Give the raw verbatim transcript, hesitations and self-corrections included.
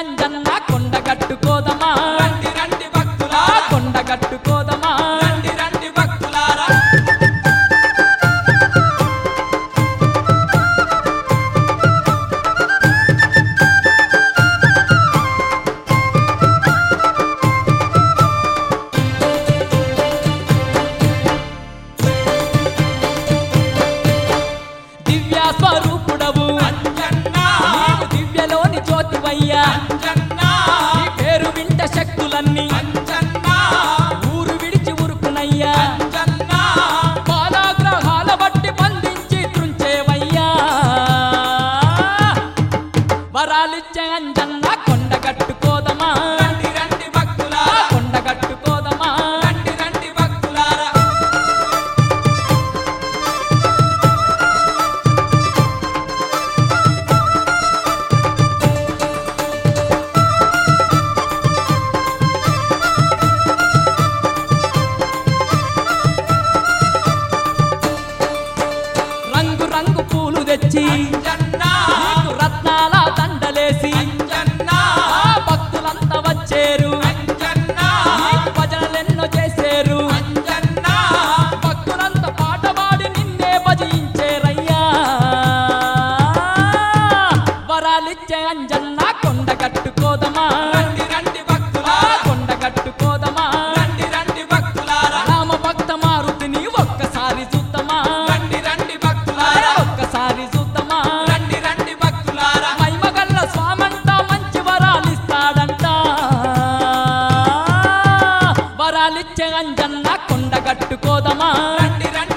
అంజన్న కొండ కట్టుకోదమా రండి రండి భక్తులారా కొండ కట్టుకోదమా రండి రండి భక్తులారా దివ్య స్వరూపుడవు అంజన్న నీవు దివ్యలోని జ్యోతివయ్యా అంజన్న నీ పేరు వింట శక్తులన్నీ అంజన్న ఊరు విడిచి ఉరుకునయ్యా అంజన్న బాలాగ్రహాల బట్టి బంధించి త్రుంచేవయ్యా వరాలిచ్చే అంజన్న కొండ కట్టుకోదమా రండి రండి భక్తులారా కొండ కట్టుకోదమా రండి రండి భక్తులారా రంగు రంగు పూలు తెచ్చి అంజన్న నీకు రత్నాల దండలేసి అంజన్న ఆ భక్తులంతా వచ్చేరు అంజన్న నీకు భజనలెన్నో చేసేరు అంజన్న భక్తులంతా పాట పాడి నిన్నే భజించేరయ్యా వరాలిచ్చే అంజన్న కొండ కట్టుకోదమా రండి రండి భక్తులారా కొండ కట్టుకోదమా రండి రండి భక్తులారా రామ భక్త మారుతిని ఒక్కసారి చూద్దామా రండి రండి భక్తులారా ఒక్కసారి చూద్దామా రండి రండి భక్తులారా మైమగల్ల స్వామంట మంచి వరాలిస్తాడంట వరాలిచ్చే అంజన్న కొండ కట్టుకోదమా రండి రండి